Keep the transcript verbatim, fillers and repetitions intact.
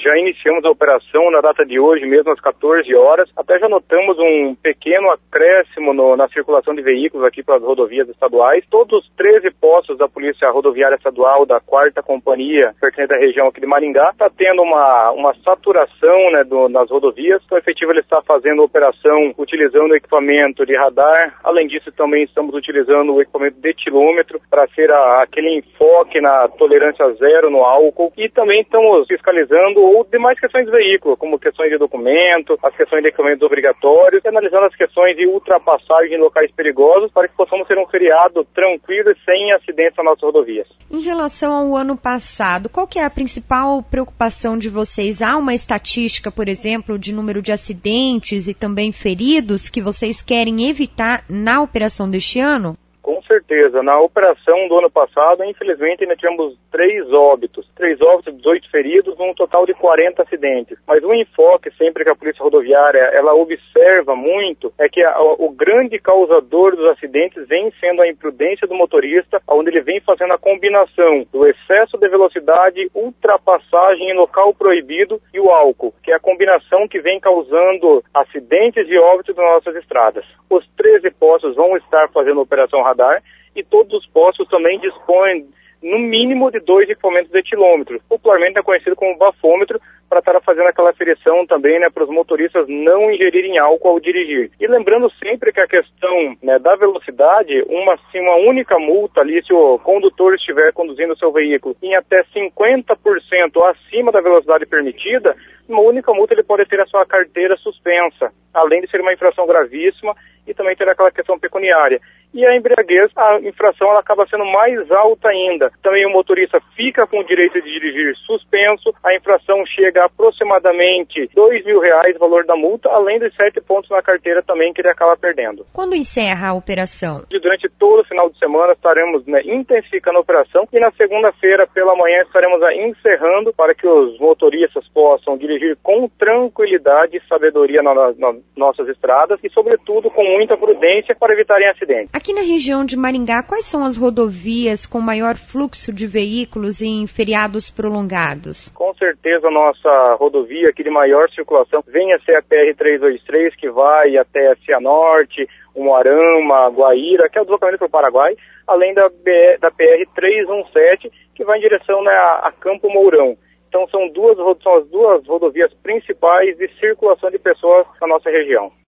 Já iniciamos a operação na data de hoje, mesmo às quatorze horas. Até já notamos um pequeno acréscimo no, na circulação de veículos aqui pelas rodovias estaduais. Todos os treze postos da Polícia Rodoviária Estadual da quarta Companhia, pertencente à região aqui de Maringá, está tendo uma, uma saturação, né, do, nas rodovias. Então, efetivo, ele está fazendo operação utilizando o equipamento de radar. Além disso, também estamos utilizando o equipamento de etilômetro para ser a, aquele enfoque na tolerância zero no álcool. E também estamos fiscalizando ou demais questões do veículo, como questões de documento, as questões de equipamentos obrigatórios, e analisando as questões de ultrapassagem em locais perigosos para que possamos ter um feriado tranquilo e sem acidentes nas nossas rodovias. Em relação ao ano passado, qual que é a principal preocupação de vocês? Há uma estatística, por exemplo, de número de acidentes e também feridos que vocês querem evitar na operação deste ano? Com certeza. Na operação do ano passado, infelizmente, nós tivemos três óbitos. Três óbitos, dezoito feridos, um total de quarenta acidentes. Mas o enfoque sempre que a Polícia Rodoviária ela observa muito é que a, o grande causador dos acidentes vem sendo a imprudência do motorista, onde ele vem fazendo a combinação do excesso de velocidade, ultrapassagem em local proibido e o álcool, que é a combinação que vem causando acidentes e óbitos nas nossas estradas. Os treze postos vão estar fazendo operação radar e todos os postos também dispõem no mínimo de dois equipamentos de etilômetro, popularmente é conhecido como bafômetro, para estar fazendo aquela aferição também, né, para os motoristas não ingerirem álcool ao dirigir. E lembrando sempre que a questão, né, da velocidade, uma, assim, uma única multa ali, se o condutor estiver conduzindo o seu veículo em até cinquenta por cento acima da velocidade permitida, uma única multa ele pode ter a sua carteira suspensa, além de ser uma infração gravíssima e também ter aquela questão pecuniária. E a embriaguez, a infração ela acaba sendo mais alta ainda. Também o motorista fica com o direito de dirigir suspenso, a infração chega a aproximadamente dois mil reais o valor da multa, além dos sete pontos na carteira também que ele acaba perdendo. Quando encerra a operação? E durante todo o final de semana estaremos, né, intensificando a operação e na segunda-feira pela manhã estaremos a, encerrando para que os motoristas possam dirigir com tranquilidade e sabedoria nas na, nossas estradas e, sobretudo, com muita prudência para evitarem acidentes. Aqui na região de Maringá, quais são as rodovias com maior fluxo de veículos em feriados prolongados? Com certeza a nossa rodovia aqui de maior circulação vem a ser a P R trezentos e vinte e três, que vai até Cianorte, Umuarama, Guaíra, que é o deslocamento para o Paraguai, além da, B, da P R trezentos e dezessete, que vai em direção, né, a, a Campo Mourão. Então são, duas, são as duas rodovias principais de circulação de pessoas na nossa região.